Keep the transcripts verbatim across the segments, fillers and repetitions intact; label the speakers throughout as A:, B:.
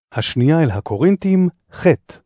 A: השנייה אל הקורינתים, ח'.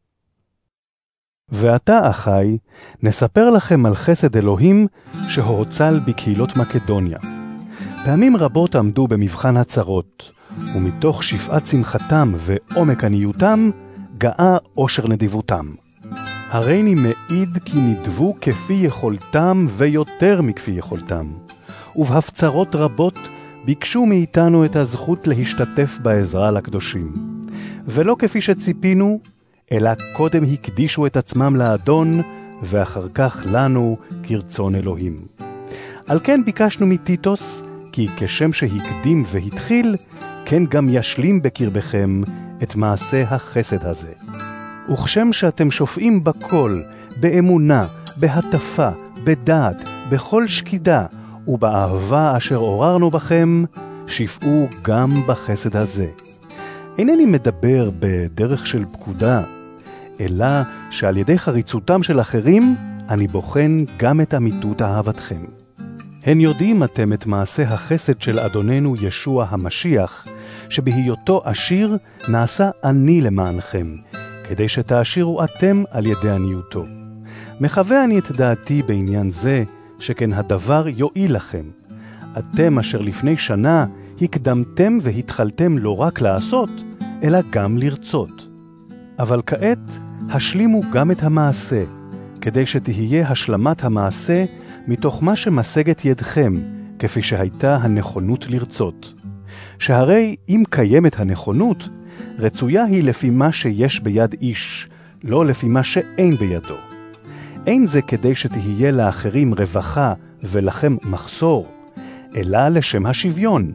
A: ועתה, אחי, נספר לכם על חסד אלוהים שהורצל בקהילות מקדוניה. פעמים רבות עמדו במבחן הצרות, ומתוך שפעת שמחתם ועומק עניותם, גאה עושר נדיבותם. הריני מעיד כי נדבו כפי יכולתם ויותר מכפי יכולתם, ובהפצרות רבות ביקשו מאיתנו את הזכות להשתתף בעזרה לקדושים. ולא כפי שציפינו, אלא קודם הקדישו את עצמם לאדון, ואחר כך לנו כרצון אלוהים. על כן ביקשנו מטיטוס, כי כשם שהקדים והתחיל, כן גם ישלים בקרבכם את מעשה החסד הזה. וכשם שאתם שופעים בכל, באמונה, בהטפה, בדעת, בכל שקידה, ובאהבה אשר עוררנו בכם, שפעו גם בחסד הזה. אינני מדבר בדרך של פקודה, אלא שעל ידי חריצותם של אחרים, אני בוחן גם את אמיתות אהבתכם. הן יודעים אתם את מעשה החסד של אדוננו ישוע המשיח, שבהיותו עשיר נעשה עני למענכם, כדי שתעשירו אתם על ידי עניותו. מחווה אני את דעתי בעניין זה, שכן הדבר יועיל לכם. אתם אשר לפני שנה הקדמתם והתחלתם לא רק לעשות, אלא גם לרצות. אבל כעת השלימו גם את המעשה, כדי שתהיה השלמת המעשה מתוך מה שמשגת ידכם, כפי שהייתה הנכונות לרצות. שהרי אם קיימת הנכונות, רצויה היא לפי מה שיש ביד איש, לא לפי מה שאין בידו. אין זה כדי שתהיה לאחרים רווחה ולכם מחסור, אלא לשם השוויון.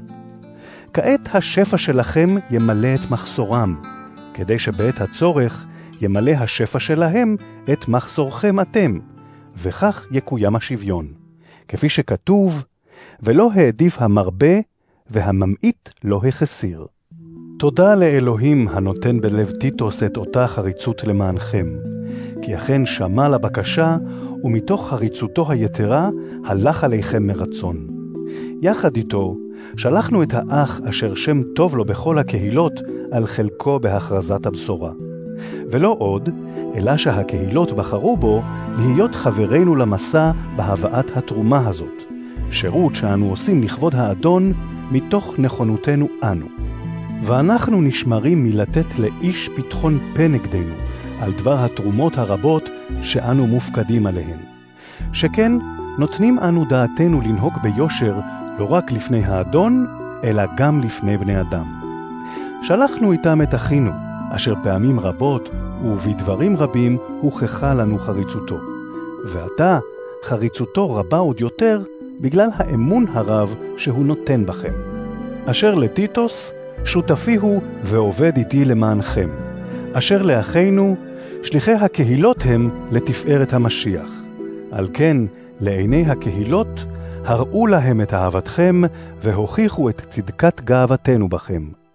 A: כעת השפע שלכם ימלא את מחסורם, כדי שבעת הצורך ימלא השפע שלהם את מחסורכם אתם, וכך יקוים השוויון. כפי שכתוב, ולא העדיף המרבה והממעיט לא החסיר. תודה לאלוהים הנותן בלב טיטוס את אותה חריצות למענכם, כי אכן שמע לבקשה, ומתוך חריצותו היתרה הלך עליכם מרצון. יחד איתו שלחנו את האח אשר שם טוב לו בכל הקהילות על חלקו בהכרזת הבשורה. ולא עוד, אלא שהקהילות בחרו בו להיות חברינו למסע בהבאת התרומה הזאת, שירות שאנו עושים לכבוד האדון מתוך נכונותנו אנו. ואנחנו נשמרים מלתת לאיש פתחון פה נגדנו על דבר התרומות הרבות שאנו מופקדים עליהן. שכן נותנים אנו דעתנו לנהוג ביושר לא רק לפני האדון, אלא גם לפני בני אדם. שלחנו איתם את אחינו, אשר פעמים רבות ובדברים רבים הוכחה לנו חריצותו. ועתה חריצותו רבה עוד יותר בגלל האמון הרב שהוא נותן בכם. אשר לטיטוס, שותפי הוא ועובד איתי למענכם. אשר לאחינו, שליחי הקהילות הם לתפארת המשיח. על כן, לעיני הקהילות, הראו להם את אהבתכם והוכיחו את צדקת גאוותנו בכם.